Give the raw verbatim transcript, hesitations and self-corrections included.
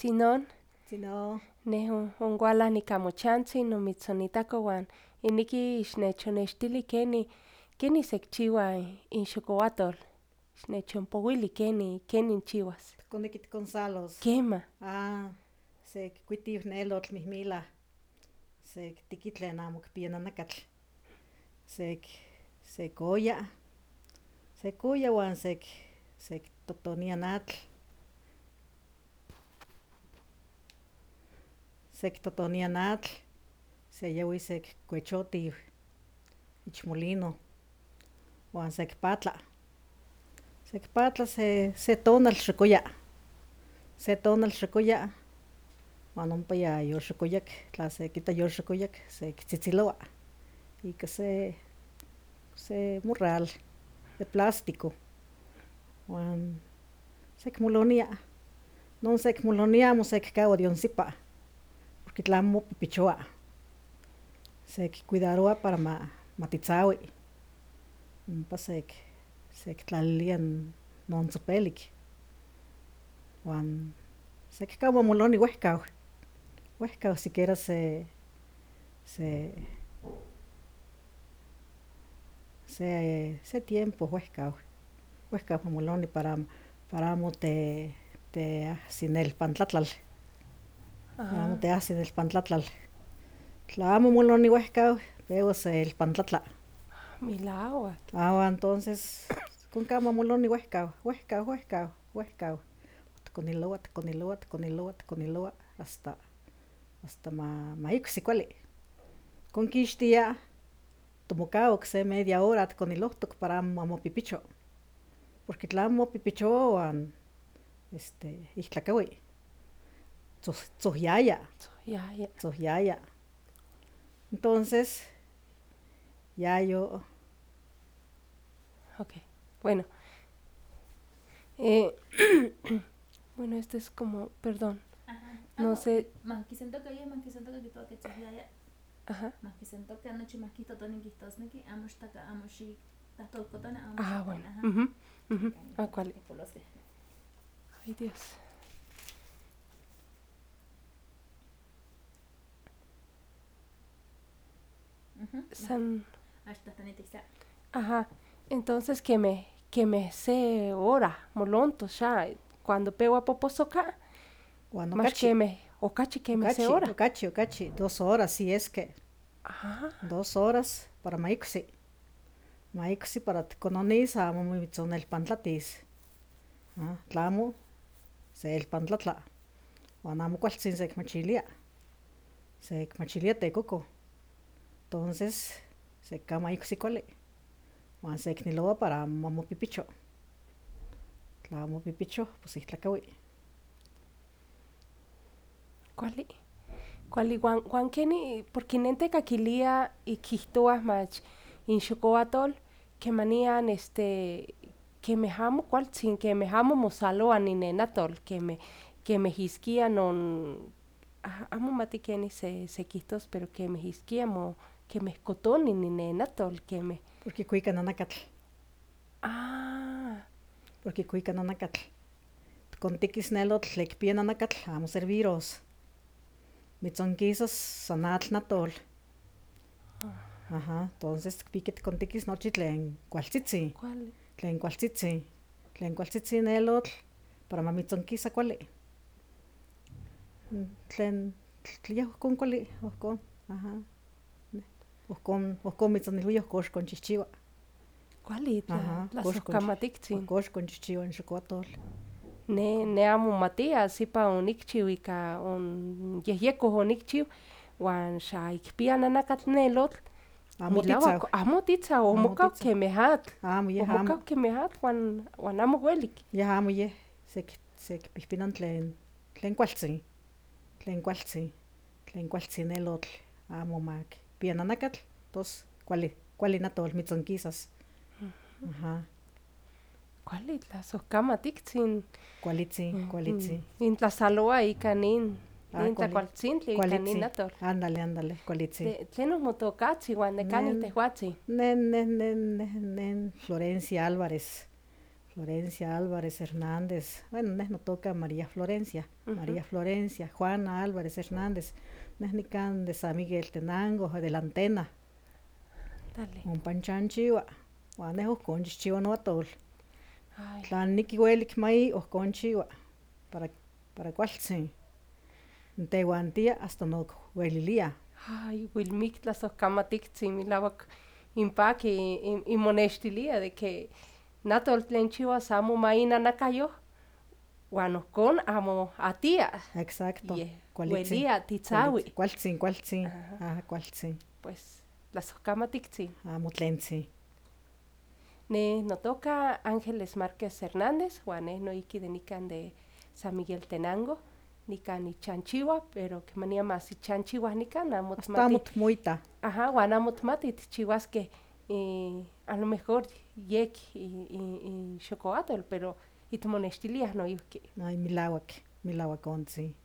Tzinon, Sino, neh on- onkualah nikamochantzin nomitzonitako uan iniki xnechonextili keni keni sekchiua in xokowatol. Xnechonpowili keni keni nchiuas. koneki tikonsalos. Kema, Ah, sekikuitiw nelotl mihmilah. Sektiki tlen amo kipia nanakatl. Sek sekoya. Sekoya uan sek sektotonia n atl. Sektotonia n atl, seyaui sekkuechotiw ich molino uan sekpatla. Sekpatla se se tonal xokoya. Se tonal xokoya uan ompa yayoxokoyak, tla sekita yoxokoyak sektzitzilowa ika se se morral de plástico uan sekmolonia. Non sekmolonia amo sekkaua de onsipa, porque tla amo mopipichoa. Sekcuidarowa para ma matitzaui. Ompa sek sektlalilia non tzopelik. Uan sekkaua momoloni wehkau. Wehkau sikiera se se se se tiempo wehkau. Wehkau momoloni para para amo te teahsi nelpantlatlal. Para amo teahsi nelpantlatlal. Tla amo moloni wehkau, peua seilpantlatla. milauak. Ah, uan entonces konka amo moloni wehkau, wehkau, wehkau, wehkau. Tikonilowa, tikonilowa, tikonilowa, tikonilowa hasta hasta ma maiksi kuali. Konkixtia tomokau okse media hora tikonilohtok para amo ma mopipicho. Porque tla amo mopipichowa uan este ihtlakaui. Tzoh tzohyaya, Yaya. tzohyaya. Entonces yayo Ok, bueno. Eh, bueno, esto es como, perdón. Ajá. No Amo, sé. Mahkisentoka yeh, mahkisentoka kihtowa ke tzohyaya. Ajá. Mahkisentoka nochi mahkihtotonin kihtosneki amo ixtaka amo xiktahtolkotoni amo Ah, xiktoni, bueno. ajá. Ujú, ujú. Ah, ¿cuál? Kipoloskeh. Ay, Dios. Ujú. San. Axtahtanitihsa. Ajá. Entonces que me que me se ora molonto xa cuando pewa poposoka, uan más okachi. que me okachi que me se Okachi, ora. okachi, okachi, dos horas si es que. Ajá. Dos horas para maiksi. Maiksi para tikononis amo mitzonelpantlatis. Ah, tla amo seilpantlatla. Uan amo kualtzin sekmachilia. Sekmachilia tekoko. Entonces sekka maiksi kuali. Uan seknilowa para amo ma mopipicho. Tla amo mopipicho, pues ihtlakaui. Kuali. Kuali guan guan keni porque nente kakilia ikihtoa mach in xokowatol kemanian este que me amo kualtzin, que me amo mosaloa ni nenatol, que me que me hiskia non ah, amo mati keni se se kihtos, pero que me hiskia mo que me kotoni ni nenatol, que me Porque kuika nanakatl. ah, Porque kuika nanakatl. Tikontikis nelotl tlen kipia nanakatl amo serviros. Mitzonkisas san atl natol. Ajá, entonces tikpiki tikontikis nochi tlen kualtzitzin. kuali. Tlen kualtzitzin. Tlen kualtzitzin nelotl para ma mitzonkisa kuali. Tlen tlen yeh ohkon kuali, ohkon, ajá. Ohkon ohkon mitzonilwia ohkon xkonchihchiua. Kuali Ajá, tla kox tlasohkamatiktzin. ohkon xkonchihchiua in xokowatol. Ne ne amo matia sipa onikchiu ika on yehyekoh onikchiu uan xa ikpia nanakatl nelotl. Amo milauak, titzau. amo titza Amo omokau titza. kemeh atl. Amo yeh amo. Omokau kemeh atl uan uan amo uelik. Yeh amo yeh sek sekpihpinan tlen tlen kualtzin. Tlen kualtzin. Tlen kualtzin nelotl amo makpia nanakatl, tos kuali kuali natol mitzonkisas. Ajá. Kuali tlasohkamatiktzin. Kualitzin, kualitzin. Nintlasaloa ika nin Ah, nin kuali. tlakualtzintli ika nin Kualitzin. natol. Ándale, ándale, kualitzin. Te- tlen omotokatzi uan de kanin Nen- tehuatzin. Nen, nen, nen, nen, nen, Florencia Álvarez. Florencia Álvarez Hernández. Bueno, no toca María Florencia. Ujú. María Florencia, Juana Álvarez Hernández. Nesnican de San Miguel Tenango, de la Antena. Dale. Un panchan chiva. Juanejo con chiva no atol. Ay, Tlan niki huelik mai o con chiva. Para, para cualtzin. Tehuantía hasta no huelilia. ay, Wilmictla sohcamatictzi milauac impaqui y, y monextilia de que natol tlen chiuas amo maina nakayo uan ohcon amo atia Exacto. Ye, Cualitzin. huelia titzahui. Cualtzin, cualtzin. Ajá. Ah, cualtzin. Pues la sohcamatictzi. Amo tlentzin. Ne notoca Ángeles Márquez Hernández, uan ne noiki de nican de San Miguel Tenango, nican ichanchiua, pero que mania más ichanchiua nican amo tmati. Estamos muita. Ajá, uan amo tmati chihuas que eh, a lo mejor yek y, y, y xocoatl, pero itmonextiliah noihki. Ay, milawak. Milawak ontzin.